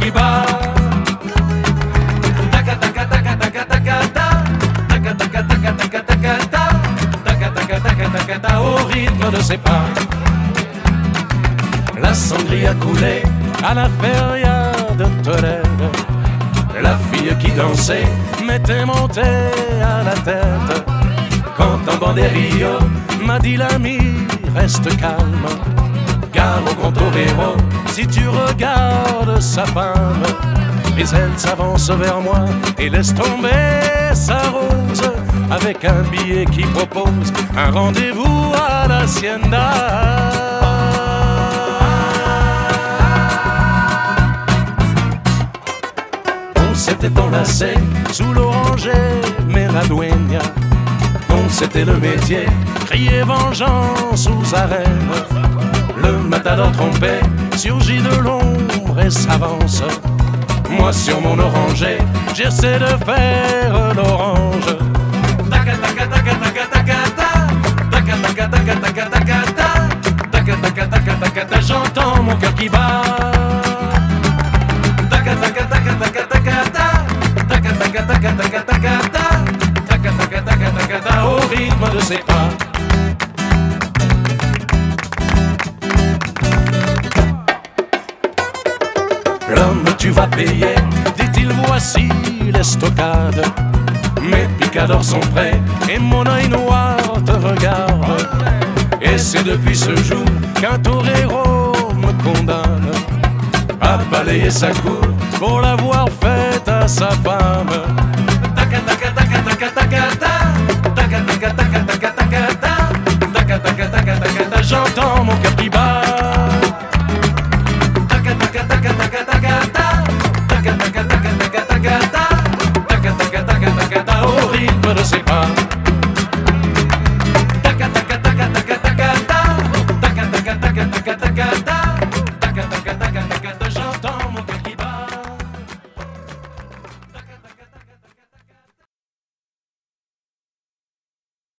qui bat. Au rythme de ses pas. La sangria coulait à la feria de Tolède. La fille qui dansait m'était montée à la tête. Quand un banderillo m'a dit l'ami, reste calme, car au contorero, si tu regardes sa femme, mais elle s'avance vers moi et laisse tomber sa rose, avec un billet qui propose un rendez-vous à l'hacienda. On s'était enlacé sous l'oranger, mais la dueña, dont c'était le métier, criait vengeance aux arènes. Le matador trompé surgit de l'ombre et s'avance. Moi sur mon oranger, j'essaie de faire l'orange. J'entends mon cœur qui bat. Au rythme de ses pas. L'homme, tu vas payer, dit-il, voici l'estocade. Mes picadors sont prêts et mon œil noir te regarde. Et c'est depuis ce jour qu'un torero me condamne à balayer sa cour pour l'avoir faite à sa femme. J'entends mon